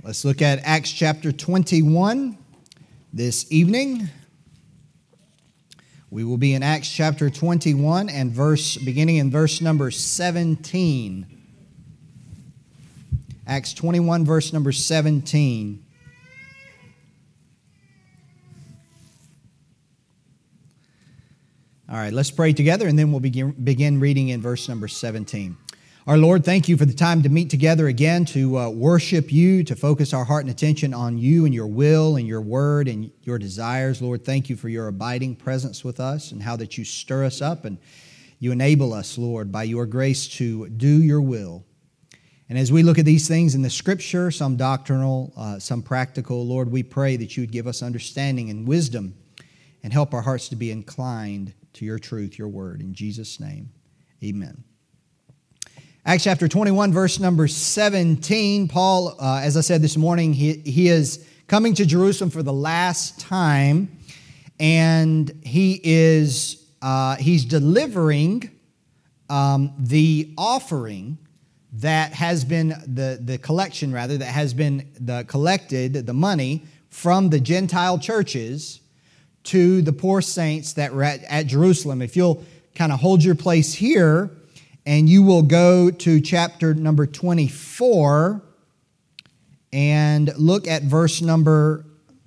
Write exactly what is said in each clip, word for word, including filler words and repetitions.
Let's look at Acts chapter twenty-one this evening. We will be in Acts chapter twenty-one and verse beginning in verse number seventeen. Acts twenty-one, verse number seventeen. All right, let's pray together and then we'll begin, begin reading in verse number seventeen. Our Lord, thank you for the time to meet together again, to uh, worship you, to focus our heart and attention on you and your will and your word and your desires. Lord, thank you for your abiding presence with us and how that you stir us up and you enable us, Lord, by your grace to do your will. And as we look at these things in the Scripture, some doctrinal, uh, some practical, Lord, we pray that you would give us understanding and wisdom and help our hearts to be inclined to your truth, your word. In Jesus' name, amen. Acts chapter twenty-one, verse number seventeen. Paul, uh, as I said this morning, he, he is coming to Jerusalem for the last time, and he is uh, he's delivering um, the offering that has been the the collection rather that has been the collected the money from the Gentile churches to the poor saints that were at, at Jerusalem. If you'll kind of hold your place here. And you will go to chapter number twenty-four and look at verse number,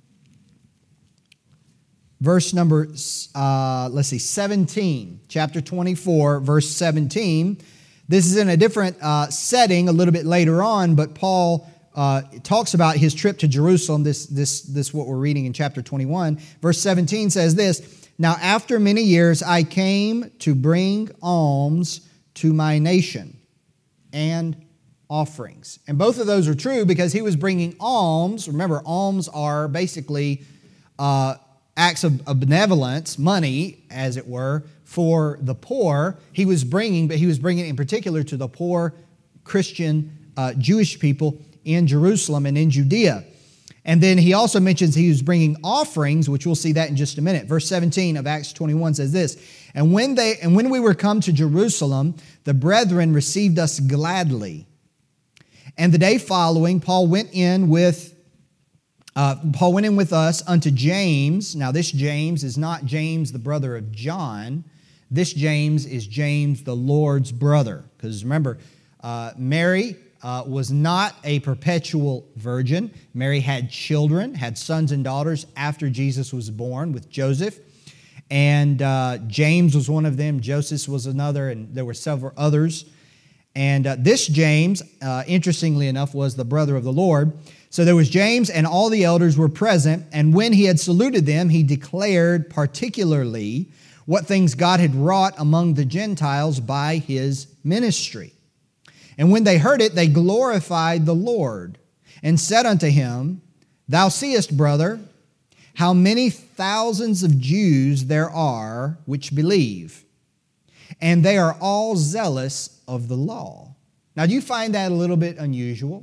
verse number, uh, let's see, seventeen. Chapter twenty-four, verse seventeen. This is in a different uh, setting a little bit later on, but Paul uh, talks about his trip to Jerusalem. This, this, this what we're reading in chapter twenty-one. Verse seventeen says this, "Now after many years I came to bring alms to my nation and offerings." And both of those are true because he was bringing alms. Remember, alms are basically uh, acts of, of benevolence, money, as it were, for the poor. He was bringing, but he was bringing it in particular to the poor Christian uh, Jewish people in Jerusalem and in Judea. And then he also mentions he was bringing offerings, which we'll see that in just a minute. Verse seventeen of Acts twenty-one says this, And when they and when we were come to Jerusalem, the brethren received us gladly. And the day following, Paul went in with uh, Paul went in with us unto James. Now this James is not James, the brother of John. This James is James, the Lord's brother. Because remember, uh, Mary uh, was not a perpetual virgin. Mary had children, had sons and daughters after Jesus was born with Joseph. And uh, James was one of them. Joseph was another, and there were several others. And uh, this James, uh, interestingly enough, was the brother of the Lord. So there was James, and all the elders were present. And when he had saluted them, he declared particularly what things God had wrought among the Gentiles by his ministry. And when they heard it, they glorified the Lord and said unto him, Thou seest, brother, how many thousands of Jews there are which believe, and they are all zealous of the law. Now, do you find that a little bit unusual?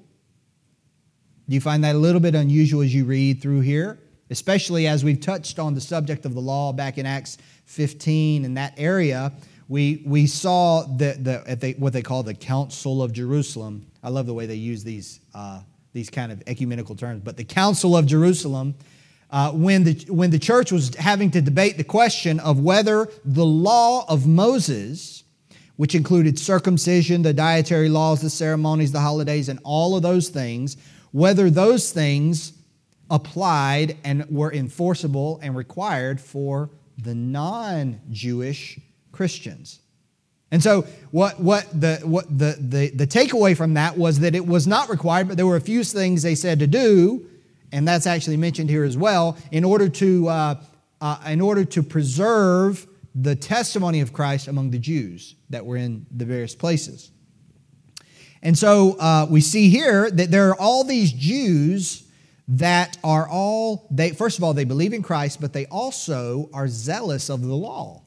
Do you find that a little bit unusual as you read through here? Especially as we've touched on the subject of the law back in Acts fifteen, in that area, we we saw the, the at they, what they call the Council of Jerusalem. I love the way they use these, uh, these kind of ecumenical terms, but the Council of Jerusalem, Uh, when the when the church was having to debate the question of whether the law of Moses, which included circumcision, the dietary laws, the ceremonies, the holidays, and all of those things, whether those things applied and were enforceable and required for the non-Jewish Christians. And so what what the what the, the the takeaway from that was that it was not required, but there were a few things they said to do. And that's actually mentioned here as well, in order to uh, uh, in order to preserve the testimony of Christ among the Jews that were in the various places. And so uh, we see here that there are all these Jews that are all, they first of all, they believe in Christ, but they also are zealous of the law.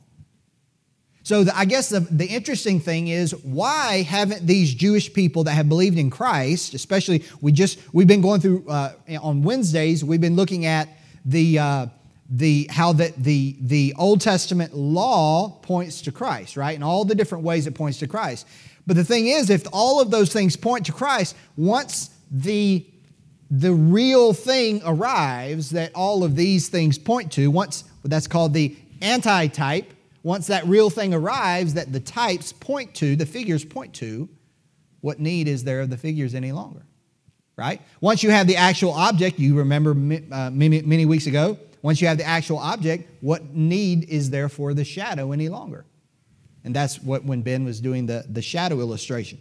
So the, I guess the, the interesting thing is, why haven't these Jewish people that have believed in Christ, especially, we just, we've been going through, uh, on Wednesdays, we've been looking at the, uh, the how that the, the Old Testament law points to Christ, right? And all the different ways it points to Christ. But the thing is, if all of those things point to Christ, once the the real thing arrives that all of these things point to, once that's called the antitype, once that real thing arrives that the types point to, the figures point to, what need is there of the figures any longer? Right? Once you have the actual object, you remember uh, many, many weeks ago, once you have the actual object, what need is there for the shadow any longer? And that's what when Ben was doing the, the shadow illustration.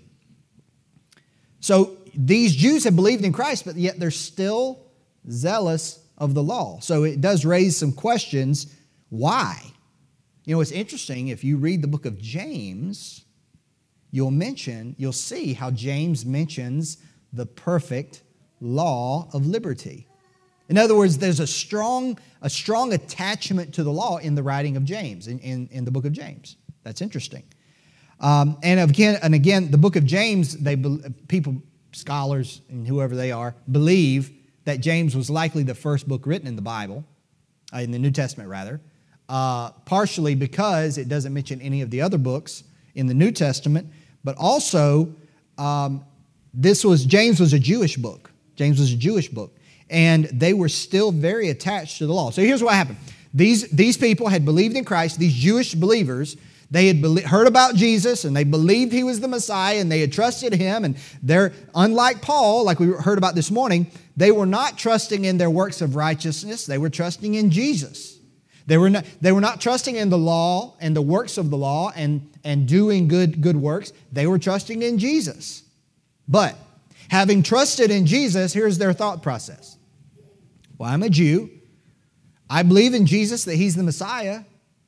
So these Jews have believed in Christ, but yet they're still zealous of the law. So it does raise some questions. Why? You know, it's interesting, if you read the book of James, you'll mention, you'll see how James mentions the perfect law of liberty. In other words, there's a strong, a strong attachment to the law in the writing of James, in, in, in the book of James. That's interesting. Um, and again, and again, the book of James, they people, scholars, and whoever they are, believe that James was likely the first book written in the Bible, uh, in the New Testament rather, uh, partially because it doesn't mention any of the other books in the New Testament, but also um, this was James was a Jewish book. James was a Jewish book, and they were still very attached to the law. So here's what happened: these these people had believed in Christ. These Jewish believers. They had be- heard about Jesus, and they believed He was the Messiah, and they had trusted Him. And they're, unlike Paul, like we heard about this morning, they were not trusting in their works of righteousness. They were trusting in Jesus. They were not, they were not trusting in the law and the works of the law and, and doing good, good works. They were trusting in Jesus. But having trusted in Jesus, here's their thought process. Well, I'm a Jew. I believe in Jesus, that He's the Messiah.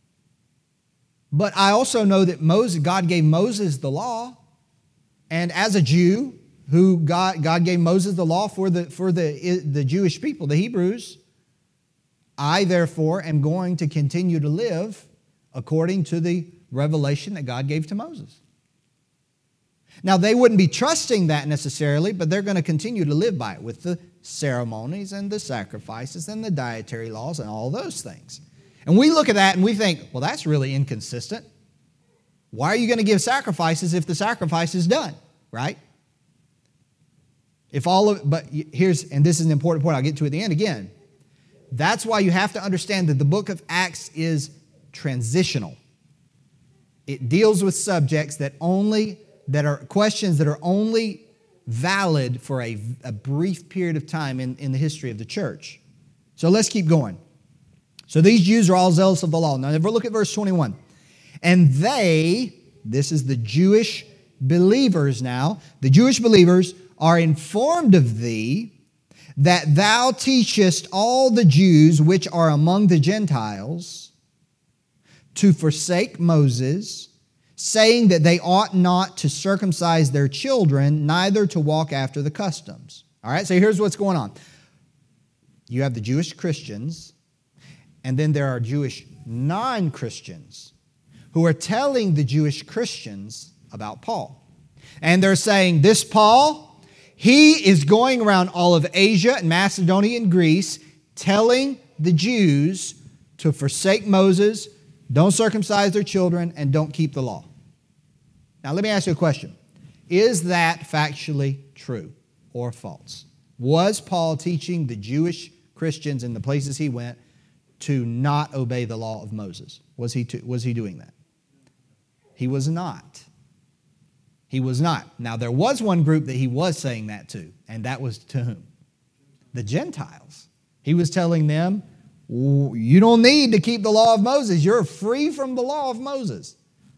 But I also know that Moses, God gave Moses the law. And as a Jew, who God, God gave Moses the law for the, for the, the Jewish people, the Hebrews, I therefore am going to continue to live according to the revelation that God gave to Moses. Now, they wouldn't be trusting that necessarily, but they're going to continue to live by it with the ceremonies and the sacrifices and the dietary laws and all those things. And we look at that and we think, well, that's really inconsistent. Why are you going to give sacrifices if the sacrifice is done, right? If all of, but here's, and this is an important point I'll get to at the end again. That's why you have to understand that the book of Acts is transitional. It deals with subjects that only, that are questions that are only valid for a, a brief period of time in, in the history of the church. So let's keep going. So these Jews are all zealous of the law. Now, if we look at verse twenty-one. And they, this is the Jewish believers now, the Jewish believers are informed of thee that thou teachest all the Jews which are among the Gentiles to forsake Moses, saying that they ought not to circumcise their children, neither to walk after the customs. All right, so here's what's going on. You have the Jewish Christians, and then there are Jewish non-Christians who are telling the Jewish Christians about Paul. And they're saying, this Paul, he is going around all of Asia and Macedonia and Greece telling the Jews to forsake Moses, don't circumcise their children, and don't keep the law. Now, let me ask you a question. Is that factually true or false? Was Paul teaching the Jewish Christians in the places he went to not obey the law of Moses? Was he, to, was he doing that? He was not. He was not. Now, there was one group that he was saying that to, and that was to whom? The Gentiles. He was telling them, you don't need to keep the law of Moses. You're free from the law of Moses.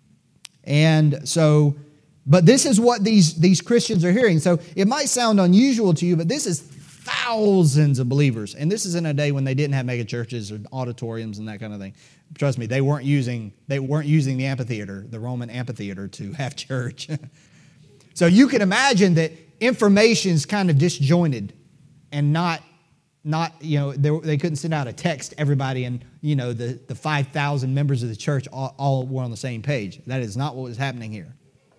And so, but this is what these, these Christians are hearing. So it might sound unusual to you, but this is thousands of believers. And this is in a day when they didn't have mega churches or auditoriums and that kind of thing. Trust me, they weren't using they weren't using the amphitheater, the Roman amphitheater, to have church. So you can imagine that information is kind of disjointed and not not you know they, they couldn't send out a text to everybody, and you know the the five thousand members of the church all, all were on the same page. That is not what was happening here.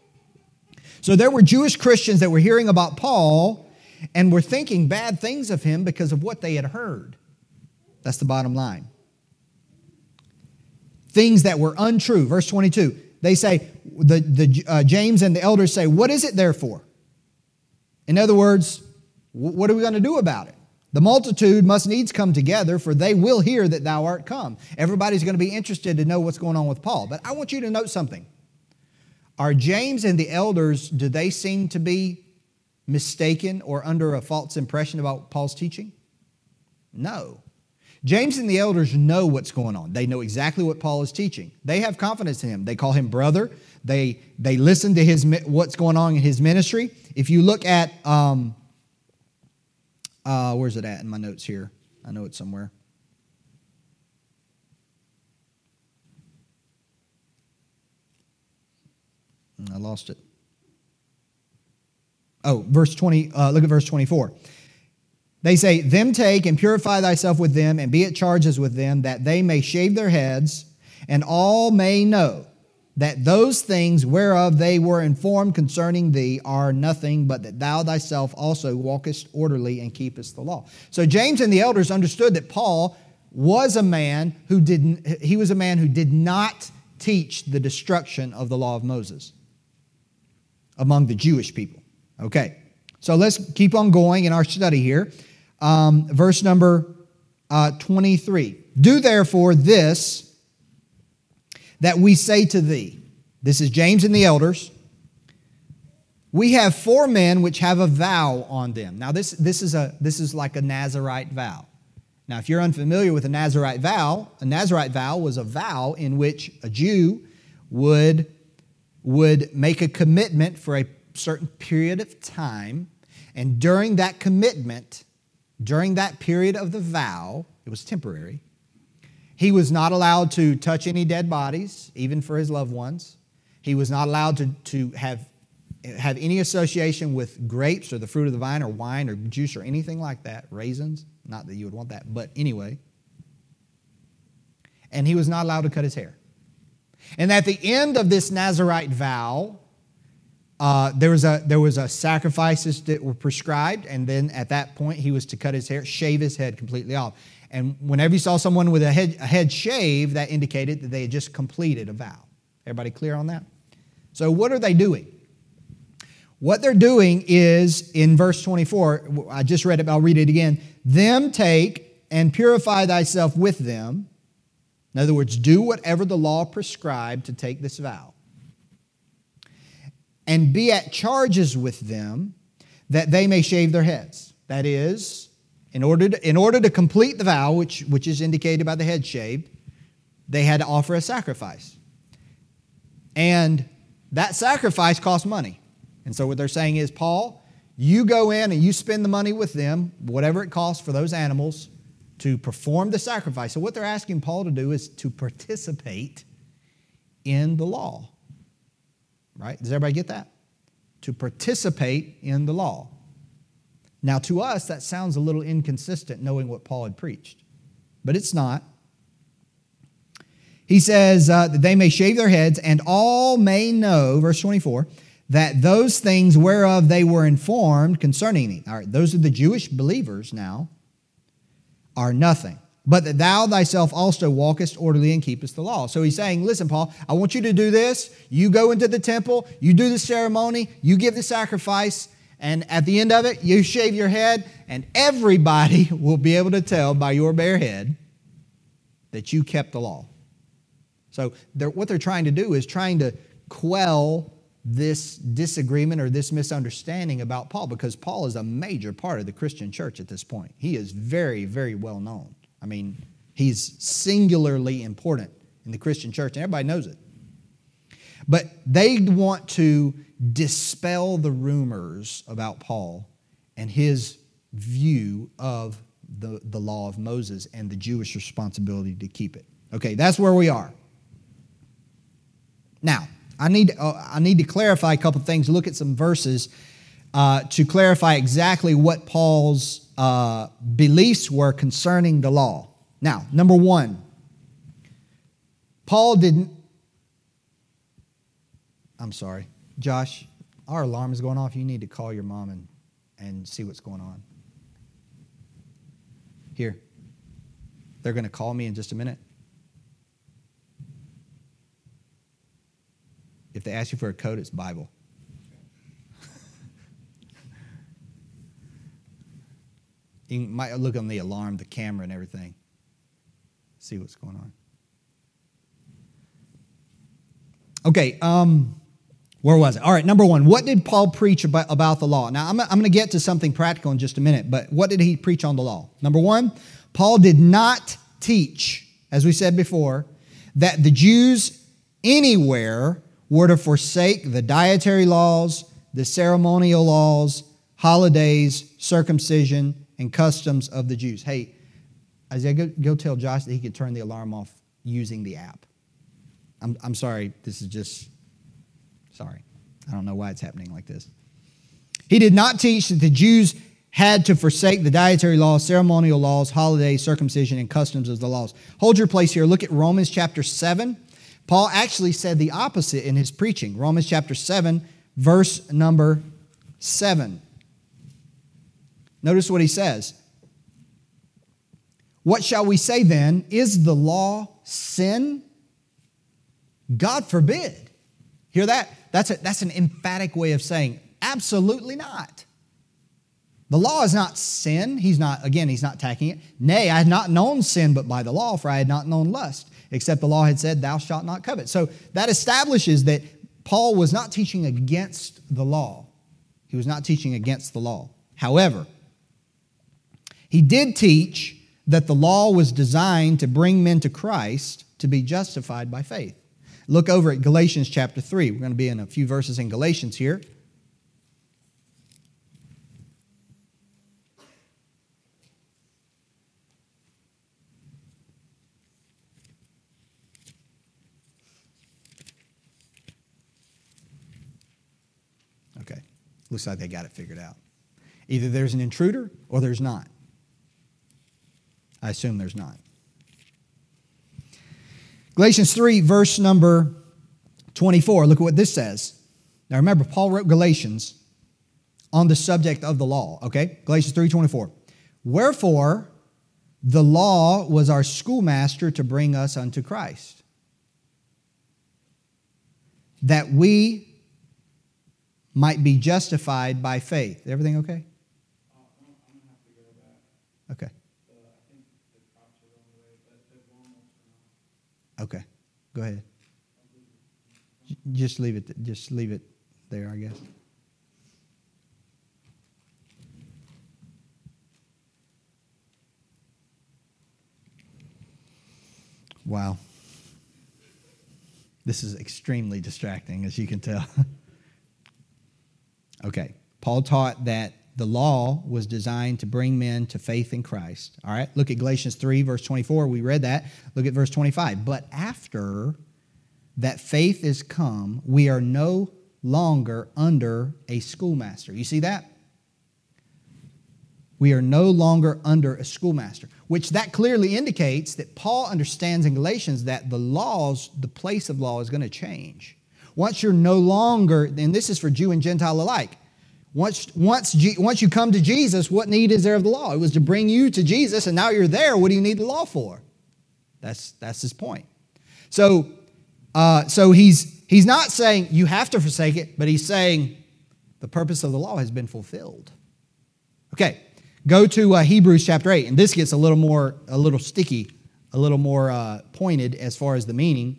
So there were Jewish Christians that were hearing about Paul and were thinking bad things of him because of what they had heard. That's the bottom line. Things that were untrue. Verse twenty-two, they say, the, the uh, James and the elders say, what is it therefore? In other words, What are we going to do about it? The multitude must needs come together, for they will hear that thou art come. Everybody's going to be interested to know what's going on with Paul. But I want you to note something. Are James and the elders, do they seem to be mistaken or under a false impression about Paul's teaching? No. James and the elders know what's going on. They know exactly what Paul is teaching. They have confidence in him. They call him brother. They, they listen to his what's going on in his ministry. If you look at... Um, Uh, where's it at in my notes here? I know it's somewhere. I lost it. Oh, verse twenty, uh, look at verse twenty-four. They say, them take and purify thyself with them, and be at charges with them, that they may shave their heads, and all may know that those things whereof they were informed concerning thee are nothing, but that thou thyself also walkest orderly and keepest the law. So James and the elders understood that Paul was a man who didn't, he was a man who did not teach the destruction of the law of Moses among the Jewish people. Okay, so let's keep on going in our study here. Um, verse number uh, twenty-three. Do therefore this that we say to thee. This is James and the elders. We have four men which have a vow on them. Now this, this, is, a, this is like a Nazirite vow. Now if you're unfamiliar with a Nazirite vow, a Nazirite vow was a vow in which a Jew would, would make a commitment for a certain period of time. And during that commitment, during that period of the vow, it was temporary, he was not allowed to touch any dead bodies, even for his loved ones. He was not allowed to, to have, have any association with grapes or the fruit of the vine or wine or juice or anything like that. Raisins, not that you would want that, but anyway. And he was not allowed to cut his hair. And at the end of this Nazirite vow, uh, there was a there was a sacrifices that were prescribed, and then at that point he was to cut his hair, shave his head completely off. And whenever you saw someone with a head, a head shave, that indicated that they had just completed a vow. Everybody clear on that? So what are they doing? What they're doing is, in verse twenty-four, I just read it, but I'll read it again. Them take and purify thyself with them. In other words, do whatever the law prescribed to take this vow. And be at charges with them, that they may shave their heads. That is, in order to, in order to complete the vow, which, which is indicated by the head shaved, they had to offer a sacrifice. And that sacrifice cost money. And so what they're saying is, Paul, you go in and you spend the money with them, whatever it costs for those animals, to perform the sacrifice. So what they're asking Paul to do is to participate in the law. Right? Does everybody get that? To participate in the law. Now, to us, that sounds a little inconsistent knowing what Paul had preached. But it's not. He says uh, that they may shave their heads, and all may know, verse twenty-four, that those things whereof they were informed concerning thee. All right, those are the Jewish believers now, are nothing. But that thou thyself also walkest orderly and keepest the law. So he's saying, listen, Paul, I want you to do this. You go into the temple, you do the ceremony, you give the sacrifice, and at the end of it, you shave your head, and everybody will be able to tell by your bare head that you kept the law. So they're, what they're trying to do is trying to quell this disagreement or this misunderstanding about Paul, because Paul is a major part of the Christian church at this point. He is very, very well known. I mean, he's singularly important in the Christian church, and everybody knows it. But they want to dispel the rumors about Paul and his view of the, the law of Moses and the Jewish responsibility to keep it. Okay, that's where we are. Now, I need, uh, I need to clarify a couple things, look at some verses uh, to clarify exactly what Paul's uh, beliefs were concerning the law. Now, number one, Paul didn't, I'm sorry, Josh, our alarm is going off. You need to call your mom and, and see what's going on. Here, they're going to call me in just a minute. If they ask you for a code, it's Bible. You might look on the alarm, the camera, and everything. See what's going on. Okay, um, where was it? All right, number one, what did Paul preach about, about the law? Now, I'm, I'm going to get to something practical in just a minute, but what did he preach on the law? Number one, Paul did not teach, as we said before, that the Jews anywhere were to forsake the dietary laws, the ceremonial laws, holidays, circumcision, and customs of the Jews. Hey, Isaiah, go, go tell Josh that he could turn the alarm off using the app. I'm, I'm sorry, this is just, sorry. I don't know why it's happening like this. He did not teach that the Jews had to forsake the dietary laws, ceremonial laws, holidays, circumcision, and customs of the laws. Hold your place here. Look at Romans chapter seven. Paul actually said the opposite in his preaching. Romans chapter seven, verse number seven. Notice what he says. What shall we say then? Is the law sin? God forbid. Hear that? That's, a, that's an emphatic way of saying absolutely not. The law is not sin. He's not, again, he's not attacking it. Nay, I had not known sin but by the law, for I had not known lust, except the law had said, thou shalt not covet. So that establishes that Paul was not teaching against the law. He was not teaching against the law. However, he did teach that the law was designed to bring men to Christ to be justified by faith. Look over at Galatians chapter three. We're going to be in a few verses in Galatians here. Okay, looks like they got it figured out. Either there's an intruder or there's not. I assume there's not. Galatians three, verse number twenty-four. Look at what this says. Now remember, Paul wrote Galatians on the subject of the law. Okay? Galatians three twenty-four. Wherefore, the law was our schoolmaster to bring us unto Christ, that we might be justified by faith. Everything okay? Uh, I'm going to have to go back. Okay. Uh, I think the props are on the way, but they're almost now. Okay. Go ahead. J- Just leave it. Just leave it there, I guess. Wow. This is extremely distracting, as you can tell. Okay. Paul taught that the law was designed to bring men to faith in Christ. All right. Look at Galatians three, verse twenty-four. We read that. Look at verse twenty-five. But after that faith is come, we are no longer under a schoolmaster. You see that? We are no longer under a schoolmaster, which that clearly indicates that Paul understands in Galatians that the laws, the place of law is going to change. Once you're no longer, and this is for Jew and Gentile alike, once, once, once you come to Jesus, what need is there of the law? It was to bring you to Jesus, and now you're there. What do you need the law for? That's, that's his point. So, uh, so he's, he's not saying you have to forsake it, but he's saying the purpose of the law has been fulfilled. Okay. Go to uh, Hebrews chapter eight, and this gets a little more, a little sticky, a little more uh, pointed as far as the meaning.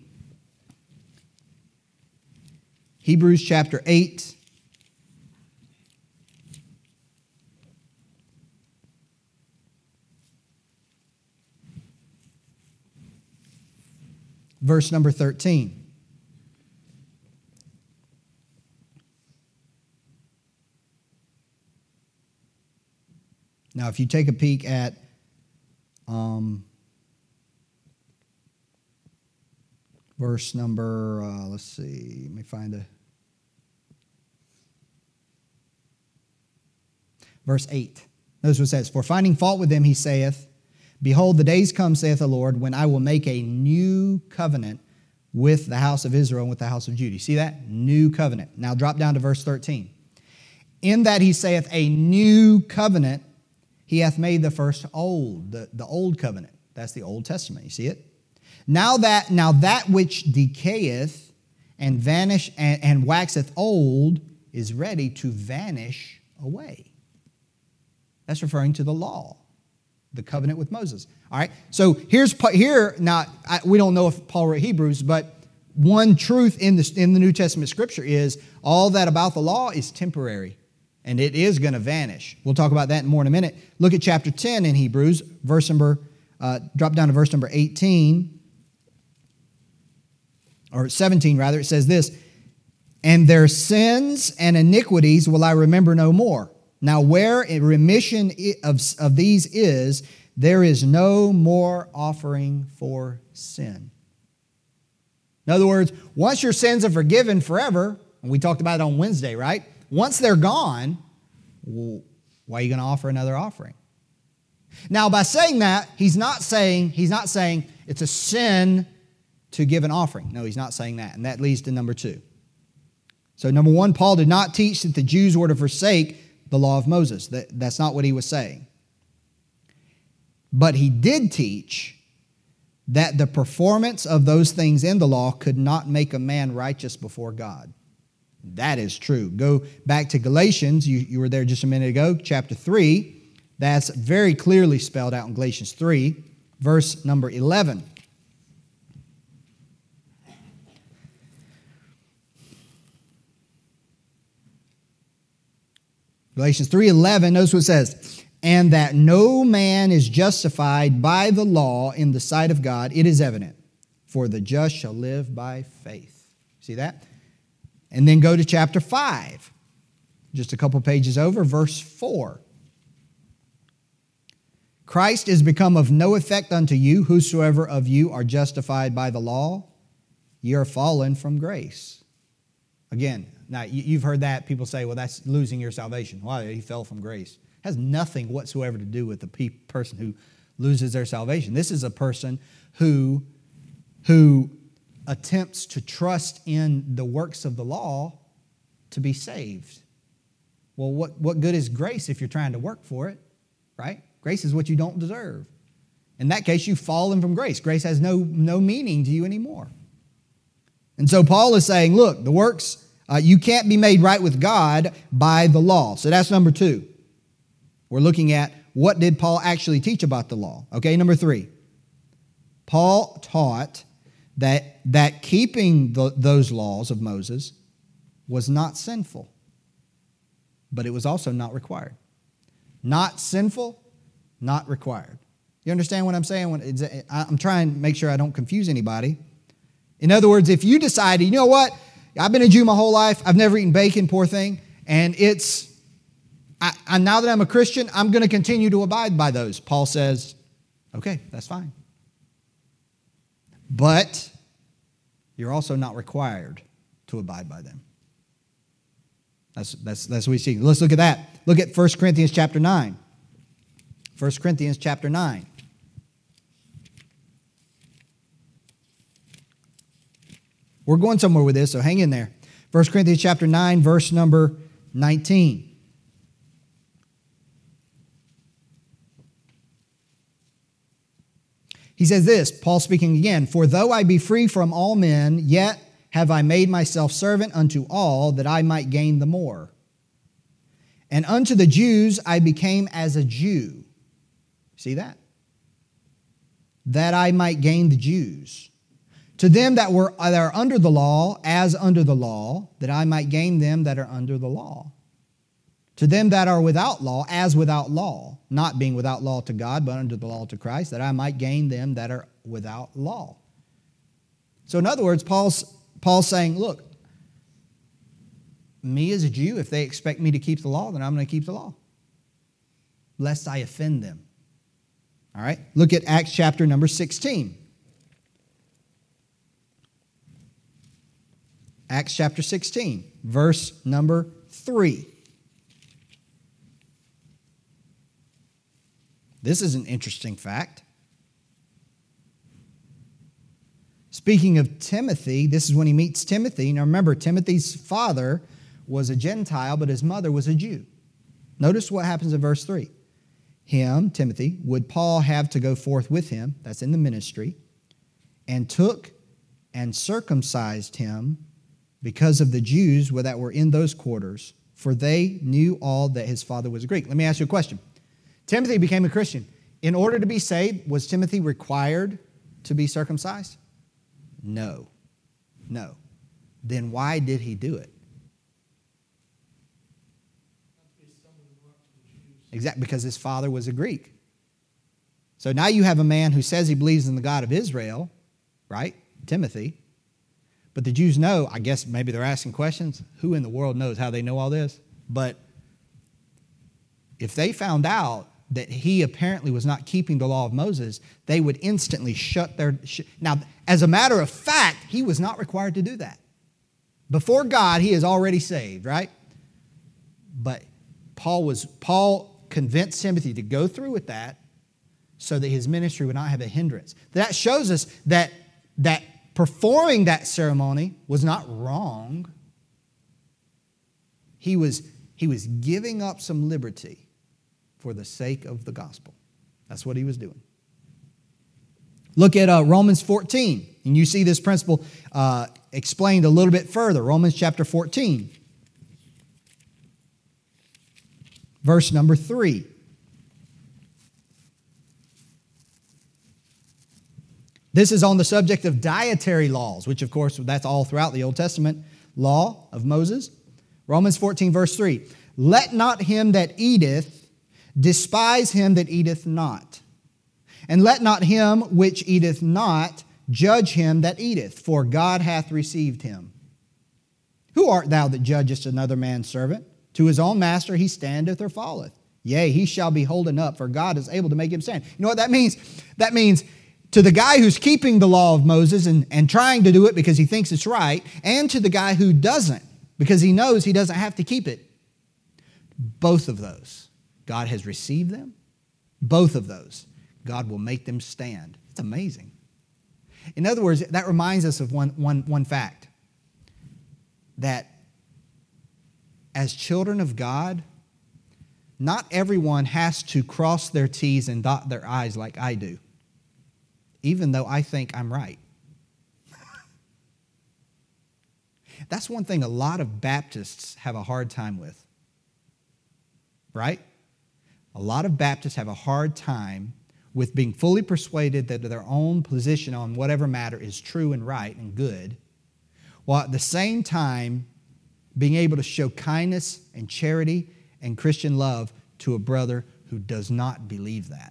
Hebrews chapter eight. Verse number thirteen. Now, if you take a peek at um, verse number, uh, let's see, let me find a, verse eight. Notice what it says, for finding fault with them, he saith, behold, the days come, saith the Lord, when I will make a new covenant with the house of Israel and with the house of Judah. You see that? New covenant. Now drop down to verse thirteen. In that he saith a new covenant, he hath made the first old, the, the old covenant. That's the Old Testament. You see it? Now that, now that which decayeth and vanish and, and waxeth old is ready to vanish away. That's referring to the law. the covenant with Moses. All right. So here's here now. I, we don't know if Paul wrote Hebrews, but one truth in the in the New Testament Scripture is all that about the law is temporary, and it is going to vanish. We'll talk about that more in a minute. Look at chapter ten in Hebrews, verse number. Uh, drop down to verse number eighteen or seventeen rather. It says this: "And their sins and iniquities will I remember no more. Now where a remission of, of these is, there is no more offering for sin." In other words, once your sins are forgiven forever, and we talked about it on Wednesday, right? Once they're gone, well, why are you going to offer another offering? Now, by saying that, he's not saying, he's not saying it's a sin to give an offering. No, he's not saying that. And that leads to number two. So number one, Paul did not teach that the Jews were to forsake the law of Moses. That, that's not what he was saying. But he did teach that the performance of those things in the law could not make a man righteous before God. That is true. Go back to Galatians. You, you were there just a minute ago, chapter three. That's very clearly spelled out in Galatians three, verse number eleven. Galatians three eleven, notice what it says. "And that no man is justified by the law in the sight of God, it is evident. For the just shall live by faith." See that? And then go to chapter five. Just a couple pages over, verse four. "Christ is become of no effect unto you, whosoever of you are justified by the law, ye are fallen from grace." Again, now you've heard that. People say, well, that's losing your salvation. Why? He fell from grace. It has nothing whatsoever to do with the pe- person who loses their salvation. This is a person who, who attempts to trust in the works of the law to be saved. Well, what, what good is grace if you're trying to work for it, right? Grace is what you don't deserve. In that case, you've fallen from grace. Grace has no, no meaning to you anymore. And so Paul is saying, look, the works, uh, you can't be made right with God by the law. So that's number two. We're looking at what did Paul actually teach about the law. Okay, number three. Paul taught that, that keeping the, those laws of Moses was not sinful, but it was also not required. Not sinful, not required. You understand what I'm saying? When it's, I'm trying to make sure I don't confuse anybody. In other words, if you decided, you know what, I've been a Jew my whole life, I've never eaten bacon, poor thing, and it's, I, I, now that I'm a Christian, I'm going to continue to abide by those. Paul says, okay, that's fine. But you're also not required to abide by them. That's, that's, that's what we see. Let's look at that. Look at First Corinthians chapter nine. First Corinthians chapter nine. We're going somewhere with this, so hang in there. First Corinthians chapter nine, verse number nineteen. He says this, Paul speaking again, "For though I be free from all men, yet have I made myself servant unto all, that I might gain the more. And unto the Jews I became as a Jew." See that? "That I might gain the Jews. To them that were that are under the law, as under the law, that I might gain them that are under the law. To them that are without law, as without law, not being without law to God, but under the law to Christ, that I might gain them that are without law." So in other words, Paul's, Paul's saying, look, me as a Jew, if they expect me to keep the law, then I'm going to keep the law, lest I offend them. All right, look at Acts chapter number sixteen. Acts chapter sixteen, verse number three. This is an interesting fact. Speaking of Timothy, this is when he meets Timothy. Now remember, Timothy's father was a Gentile, but his mother was a Jew. Notice what happens in verse three. "Him," Timothy, "would Paul have to go forth with him," that's in the ministry, "and took and circumcised him because of the Jews that were in those quarters, for they knew all that his father was a Greek." Let me ask you a question. Timothy became a Christian. in order to be saved, was Timothy required to be circumcised? No. No. Then why did he do it? Exactly, because his father was a Greek. So now you have a man who says he believes in the God of Israel, right? Timothy. But the Jews know, I guess maybe they're asking questions. Who in the world knows how they know all this? But if they found out that he apparently was not keeping the law of Moses, they would instantly shut their... Sh- now, as a matter of fact, he was not required to do that. Before God, he is already saved, right? But Paul was Paul convinced Timothy to go through with that so that his ministry would not have a hindrance. That shows us that, that performing that ceremony was not wrong. He was, he was giving up some liberty for the sake of the gospel. That's what he was doing. Look at uh, Romans fourteen, and you see this principle uh, explained a little bit further. Romans chapter fourteen, verse number three. This is on the subject of dietary laws, which of course that's all throughout the Old Testament law of Moses. Romans fourteen, verse three. Let not him that eateth despise him that eateth not. And let not him which eateth not judge him that eateth, for God hath received him. Who art thou that judgest another man's servant? To his own master he standeth or falleth. Yea, he shall be holden up, for God is able to make him stand. You know what that means? That means to the guy who's keeping the law of Moses and, and trying to do it because he thinks it's right, and to the guy who doesn't because he knows he doesn't have to keep it. Both of those, God has received them. Both of those, God will make them stand. It's amazing. In other words, that reminds us of one, one, one fact. That as children of God, not everyone has to cross their T's and dot their I's like I do, even though I think I'm right. That's one thing a lot of Baptists have a hard time with. Right? A lot of Baptists have a hard time with being fully persuaded that their own position on whatever matter is true and right and good, while at the same time being able to show kindness and charity and Christian love to a brother who does not believe that.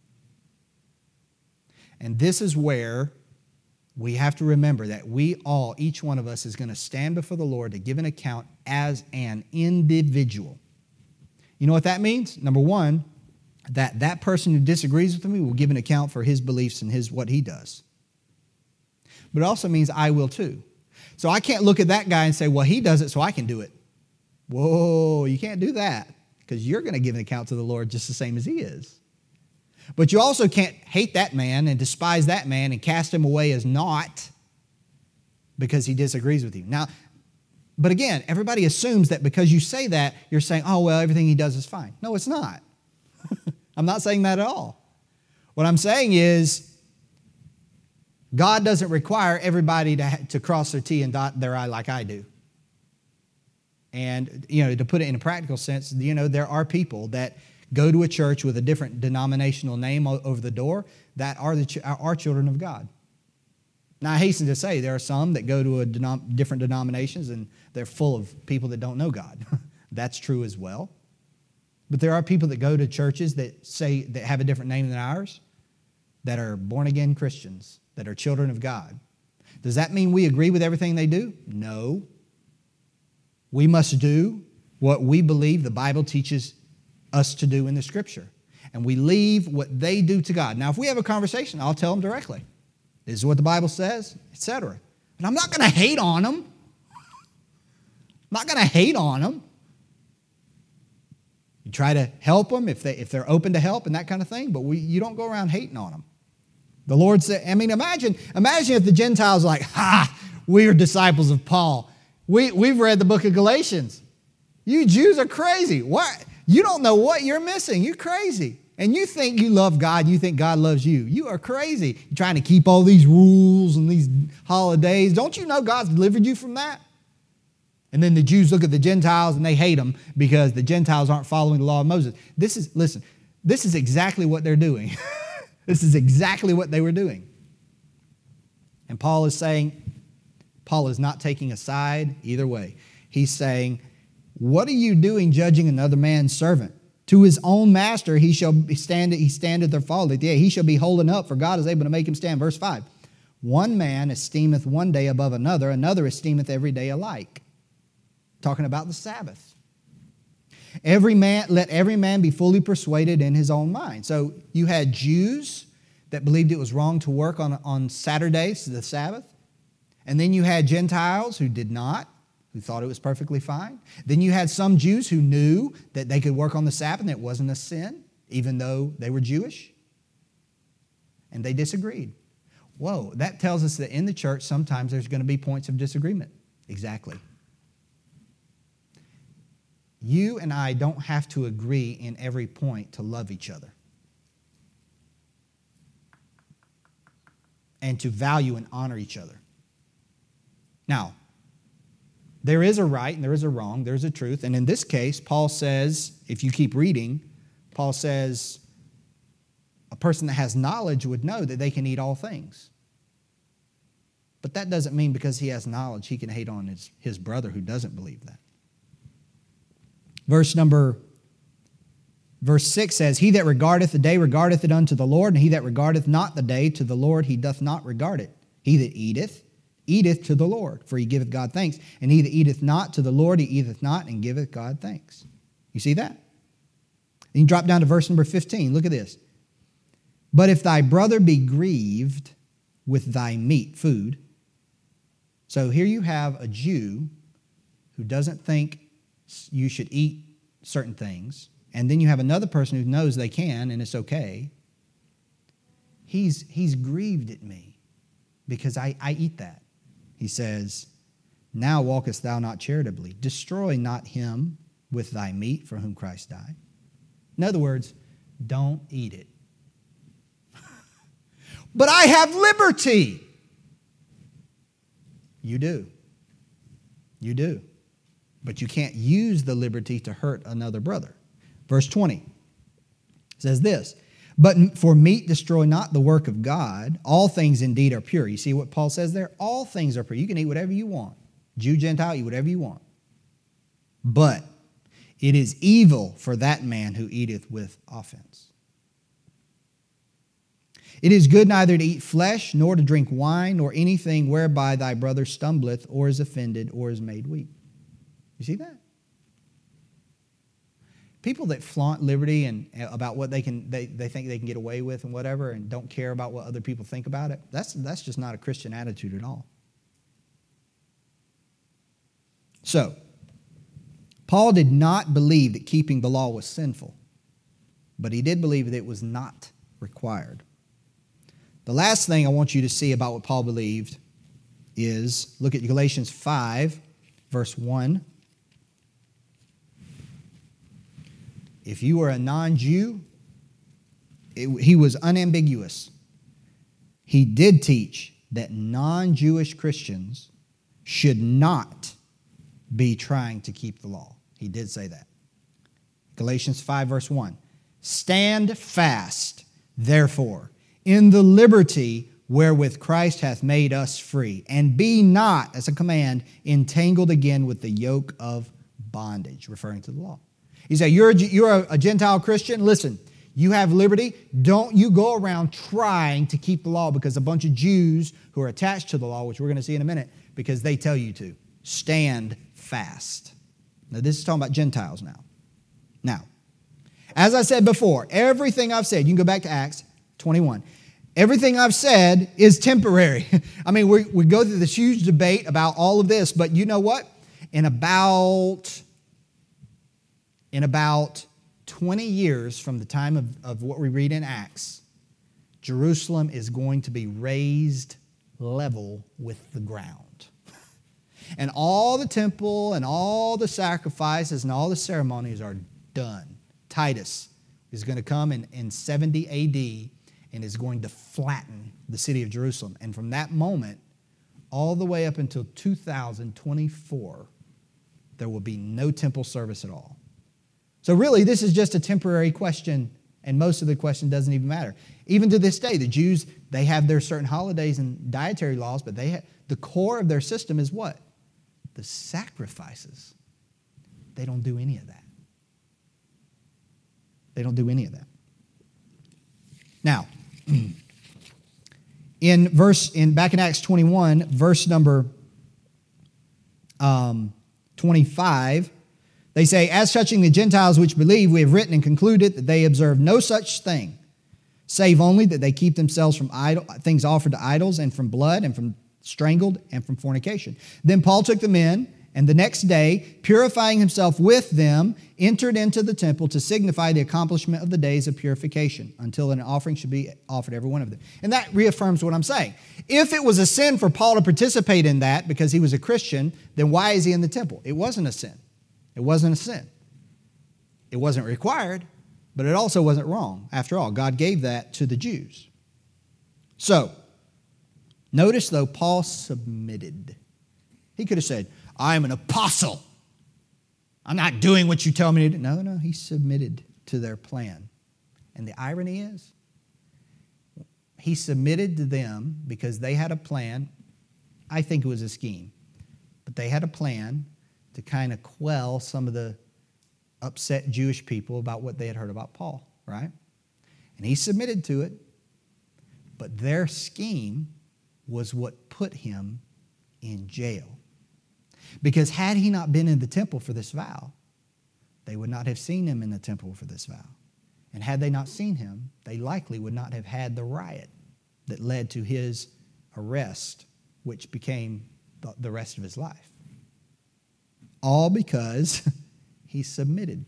And this is where we have to remember that we all, each one of us, is going to stand before the Lord to give an account as an individual. You know what that means? Number one, that that person who disagrees with me will give an account for his beliefs and his what he does. But it also means I will too. So I can't look at that guy and say, well, he does it, so I can do it. Whoa, you can't do that, because you're going to give an account to the Lord just the same as he is. But you also can't hate that man and despise that man and cast him away as naught because he disagrees with you. Now, but again, everybody assumes that because you say that, you're saying, oh, well, everything he does is fine. No, it's not. I'm not saying that at all. What I'm saying is God doesn't require everybody to, to cross their T and dot their I like I do. And, you know, to put it in a practical sense, you know, there are people that go to a church with a different denominational name over the door that are, the, are children of God. Now, I hasten to say there are some that go to a denom- different denominations and they're full of people that don't know God. That's true as well. But there are people that go to churches that say that have a different name than ours, that are born-again Christians, that are children of God. Does that mean we agree with everything they do? No. We must do what we believe the Bible teaches us to do in the Scripture. And we leave what they do to God. Now, if we have a conversation, I'll tell them directly. This is what the Bible says, et cetera. But I'm not going to hate on them. I'm not going to hate on them. You try to help them if, they, if they're open to help and that kind of thing, but we, you don't go around hating on them. The Lord said, I mean, imagine, imagine if the Gentiles are like, ha, we are disciples of Paul. We, we've read the book of Galatians. You Jews are crazy. What? You don't know what you're missing. You're crazy. And you think you love God. You think God loves you. You are crazy. You're trying to keep all these rules and these holidays. Don't you know God's delivered you from that? And then the Jews look at the Gentiles and they hate them because the Gentiles aren't following the law of Moses. This is, listen, This is exactly what they're doing. This is exactly what they were doing. And Paul is saying, Paul is not taking a side either way. He's saying, what are you doing judging another man's servant? To his own master he shall be stand, he standeth or falleth. Yeah, he shall be holding up, for God is able to make him stand. Verse five. One man esteemeth one day above another, another esteemeth every day alike. Talking about the Sabbath. Every man, let every man be fully persuaded in his own mind. So you had Jews that believed it was wrong to work on, on Saturdays, the Sabbath. And then you had Gentiles who did not, who thought it was perfectly fine. Then you had some Jews who knew that they could work on the Sabbath and it wasn't a sin, even though they were Jewish. And they disagreed. Whoa, that tells us that in the church sometimes there's going to be points of disagreement. Exactly. You and I don't have to agree in every point to love each other and to value and honor each other. Now, there is a right and there is a wrong, there's a truth. And in this case, Paul says, if you keep reading, Paul says a person that has knowledge would know that they can eat all things. But that doesn't mean because he has knowledge, he can hate on his, his brother who doesn't believe that. Verse number, verse six says, he that regardeth the day regardeth it unto the Lord, and he that regardeth not the day to the Lord, he doth not regard it. He that eateth, eateth to the Lord, for he giveth God thanks. And he that eateth not to the Lord, he eateth not, and giveth God thanks. You see that? Then you drop down to verse number fifteen. Look at this. But if thy brother be grieved with thy meat, food. So here you have a Jew who doesn't think you should eat certain things. And then you have another person who knows they can and it's okay. He's, he's grieved at me because I, I eat that. He says, now walkest thou not charitably. Destroy not him with thy meat for whom Christ died. In other words, don't eat it. But I have liberty. You do. You do. But you can't use the liberty to hurt another brother. Verse twenty says this, but for meat destroy not the work of God. All things indeed are pure. You see what Paul says there? All things are pure. You can eat whatever you want. Jew, Gentile, eat whatever you want. But it is evil for that man who eateth with offense. It is good neither to eat flesh, nor to drink wine, nor anything whereby thy brother stumbleth, or is offended, or is made weak. You see that? People that flaunt liberty and about what they can, they, they think they can get away with and whatever, and don't care about what other people think about it, that's, that's just not a Christian attitude at all. So, Paul did not believe that keeping the law was sinful, but he did believe that it was not required. The last thing I want you to see about what Paul believed is, look at Galatians five, verse one. If you were a non-Jew, it, he was unambiguous. He did teach that non-Jewish Christians should not be trying to keep the law. He did say that. Galatians five, verse one. Stand fast, therefore, in the liberty wherewith Christ hath made us free, and be not, as a command, entangled again with the yoke of bondage, referring to the law. You say, you're a, you're a Gentile Christian? Listen, you have liberty. Don't you go around trying to keep the law because a bunch of Jews who are attached to the law, which we're going to see in a minute, because they tell you to. Stand fast. Now, this is talking about Gentiles now. Now, as I said before, everything I've said, you can go back to Acts twenty-one. Everything I've said is temporary. I mean, we, we go through this huge debate about all of this, but you know what? In about... In about twenty years from the time of, of what we read in Acts, Jerusalem is going to be raised level with the ground. And all the temple and all the sacrifices and all the ceremonies are done. Titus is going to come in, in seventy A D and is going to flatten the city of Jerusalem. And from that moment, all the way up until two thousand twenty-four, there will be no temple service at all. So really, this is just a temporary question And most of the question doesn't even matter. Even to this day, the Jews, they have their certain holidays and dietary laws, but they have, the core of their system is what? The sacrifices. They don't do any of that. They don't do any of that. Now, in verse in back in Acts twenty-one, verse number um, twenty-five, they say, "As touching the Gentiles which believe, we have written and concluded that they observe no such thing, save only that they keep themselves from idol, things offered to idols, and from blood, and from strangled, and from fornication." Then Paul took them in, and the next day, purifying himself with them, entered into the temple to signify the accomplishment of the days of purification, until an offering should be offered every one of them. And that reaffirms what I'm saying. If it was a sin for Paul to participate in that because he was a Christian, then why is he in the temple? It wasn't a sin. It wasn't a sin. It wasn't required, but it also wasn't wrong. After all, God gave that to the Jews. So, notice though, Paul submitted. He could have said, "I am an apostle. I'm not doing what you tell me to do." No, no, he submitted to their plan. And the irony is, he submitted to them because they had a plan. I think it was a scheme, but they had a plan to kind of quell some of the upset Jewish people about what they had heard about Paul, right? And he submitted to it, but their scheme was what put him in jail. Because had he not been in the temple for this vow, they would not have seen him in the temple for this vow. And had they not seen him, they likely would not have had the riot that led to his arrest, which became the rest of his life. All because he submitted.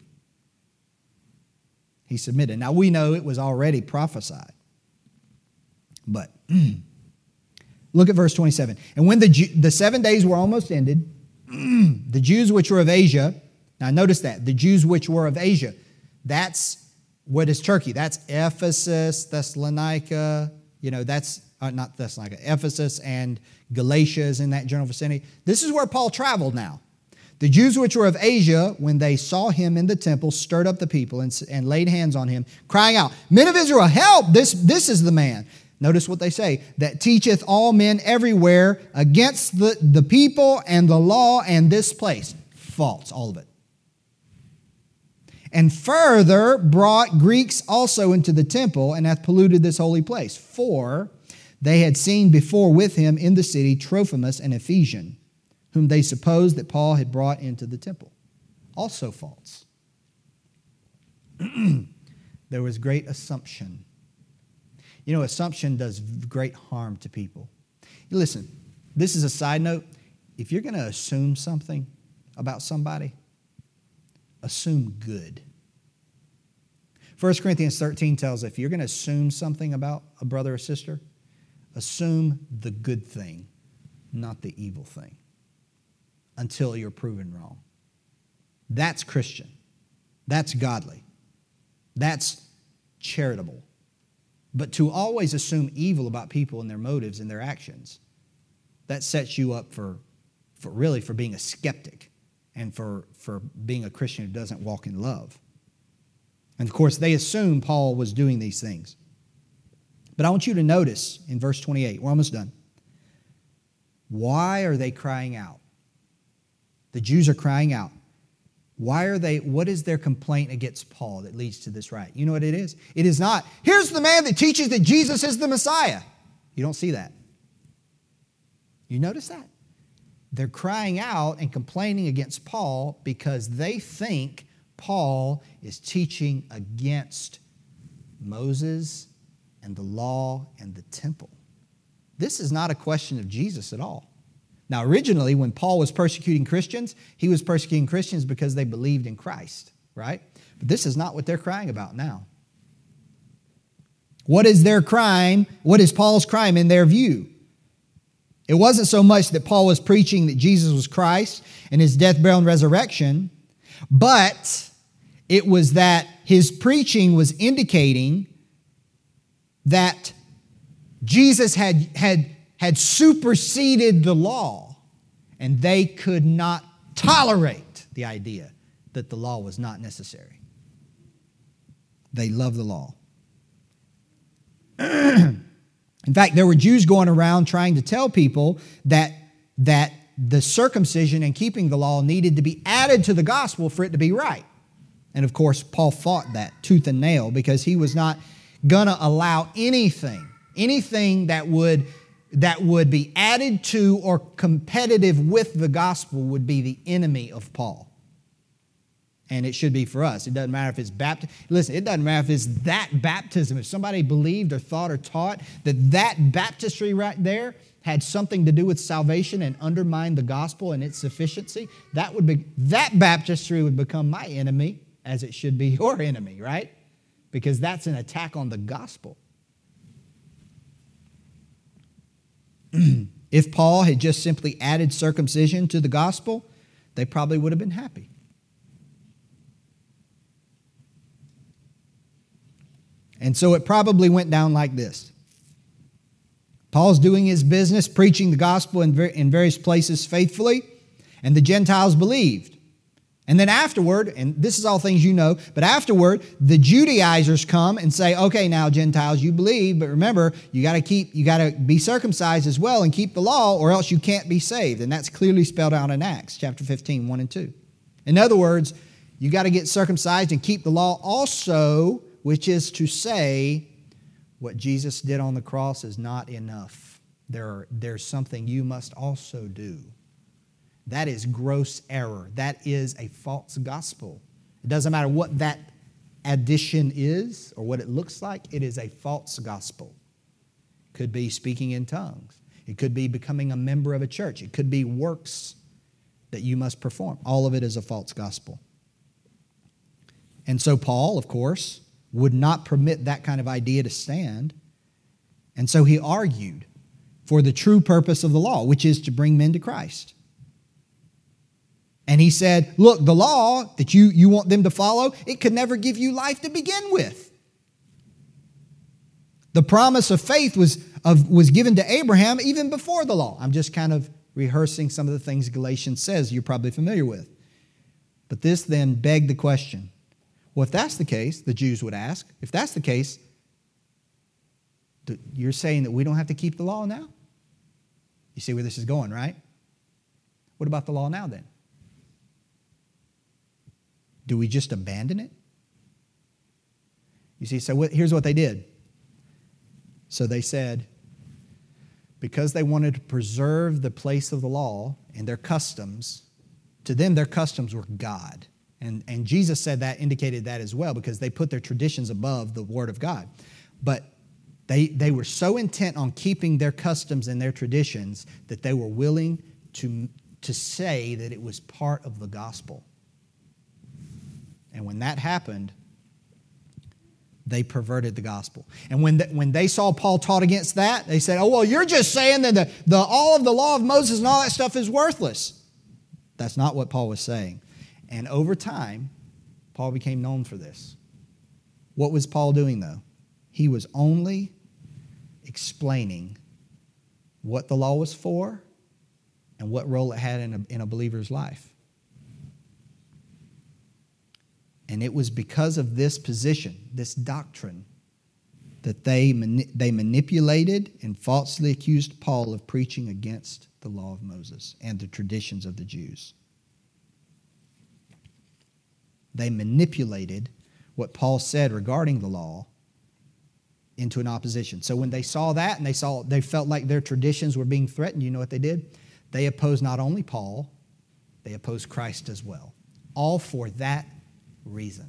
He submitted. Now we know it was already prophesied. But look at verse twenty-seven. "And when the, the seven days were almost ended, the Jews which were of Asia," now notice that, the Jews which were of Asia, that's what is Turkey. That's Ephesus, Thessalonica, you know, that's, uh, not Thessalonica, Ephesus and Galatia is in that general vicinity. This is where Paul traveled now. "The Jews which were of Asia, when they saw him in the temple, stirred up the people and, and laid hands on him, crying out, 'Men of Israel, help! This, this is the man.'" Notice what they say, "that teacheth all men everywhere against the, the people and the law and this place." False, all of it. "And further brought Greeks also into the temple and hath polluted this holy place. For they had seen before with him in the city Trophimus, an Ephesian, whom they supposed that Paul had brought into the temple." Also false. There was great assumption. You know, assumption does great harm to people. Listen, this is a side note. If you're going to assume something about somebody, assume good. First Corinthians thirteen tells us if you're going to assume something about a brother or sister, assume the good thing, not the evil thing, until you're proven wrong. That's Christian. That's godly. That's charitable. But to always assume evil about people and their motives and their actions, that sets you up for, for really for being a skeptic and for, for being a Christian who doesn't walk in love. And of course, they assumed Paul was doing these things. But I want you to notice in verse twenty-eight, we're almost done. Why are they crying out? The Jews are crying out. Why are they, what is their complaint against Paul that leads to this riot? You know what it is? It is not, "Here's the man that teaches that Jesus is the Messiah." You don't see that. You notice that? They're crying out and complaining against Paul because they think Paul is teaching against Moses and the law and the temple. This is not a question of Jesus at all. Now, originally, when Paul was persecuting Christians, he was persecuting Christians because they believed in Christ, right? But this is not what they're crying about now. What is their crime? What is Paul's crime in their view? It wasn't so much that Paul was preaching that Jesus was Christ and his death, burial, and resurrection, but it was that his preaching was indicating that Jesus had, had, had superseded the law, and they could not tolerate the idea that the law was not necessary. They love the law. In fact, there were Jews going around trying to tell people that, that the circumcision and keeping the law needed to be added to the gospel for it to be right. And of course, Paul fought that tooth and nail because he was not going to allow anything, anything that would, that would be added to or competitive with the gospel would be the enemy of Paul. And it should be for us. It doesn't matter if it's baptism. Listen, it doesn't matter if it's that baptism. If somebody believed or thought or taught that that baptistry right there had something to do with salvation and undermined the gospel and its sufficiency, that would be that baptistry would become my enemy, as it should be your enemy, right? Because that's an attack on the gospel. If Paul had just simply added circumcision to the gospel, they probably would have been happy. And so it probably went down like this. Paul's doing his business, preaching the gospel in, ver- in various places faithfully, and the Gentiles believed. And then afterward, and this is all things you know, but afterward, the Judaizers come and say, okay, now Gentiles, you believe, but remember, you got to keep, you got to be circumcised as well and keep the law, or else you can't be saved. And that's clearly spelled out in Acts chapter fifteen, one and two. In other words, you got to get circumcised and keep the law also, which is to say, what Jesus did on the cross is not enough. There are, there's something you must also do. That is gross error. That is a false gospel. It doesn't matter what that addition is or what it looks like. It is a false gospel. It could be speaking in tongues. It could be becoming a member of a church. It could be works that you must perform. All of it is a false gospel. And so Paul, of course, would not permit that kind of idea to stand. And so he argued for the true purpose of the law, which is to bring men to Christ. And he said, look, the law that you, you want them to follow, it could never give you life to begin with. The promise of faith was, of, was given to Abraham even before the law. I'm just kind of rehearsing some of the things Galatians says you're probably familiar with. But this then begged the question, well, if that's the case, the Jews would ask, if that's the case, you're saying that we don't have to keep the law now? You see where this is going, right? What about the law now then? Do we just abandon it? You see, so what, here's what they did. So they said, because they wanted to preserve the place of the law and their customs, to them their customs were God. And, and Jesus said that, indicated that as well, because they put their traditions above the Word of God. But they, they were so intent on keeping their customs and their traditions that they were willing to, to say that it was part of the gospel. And when that happened, they perverted the gospel. And when, the, when they saw Paul taught against that, they said, oh, well, you're just saying that the, the, all of the law of Moses and all that stuff is worthless. That's not what Paul was saying. And over time, Paul became known for this. What was Paul doing, though? He was only explaining what the law was for and what role it had in a, in a believer's life. And it was because of this position, this doctrine, that they, mani- they manipulated and falsely accused Paul of preaching against the law of Moses and the traditions of the Jews. They manipulated what Paul said regarding the law into an opposition. So when they saw that and they saw they felt like their traditions were being threatened, you know what they did? They opposed not only Paul, they opposed Christ as well. All for that reason.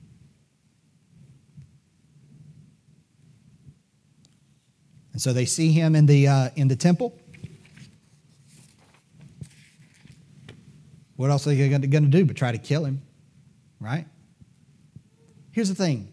And so they see him in the uh, in the temple. What else are they going to do but try to kill him? Right? Here's the thing.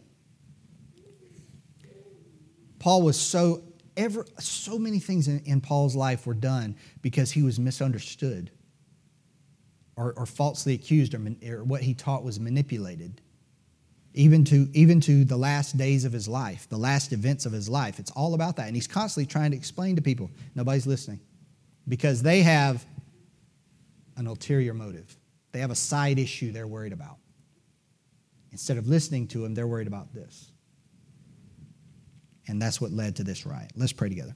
Paul was so, ever, so many things in, in Paul's life were done because he was misunderstood or, or falsely accused, or, or what he taught was manipulated. Even to, even to the last days of his life, the last events of his life. It's all about that. And he's constantly trying to explain to people. Nobody's listening because they have an ulterior motive. They have a side issue they're worried about. Instead of listening to him, they're worried about this. And that's what led to this riot. Let's pray together.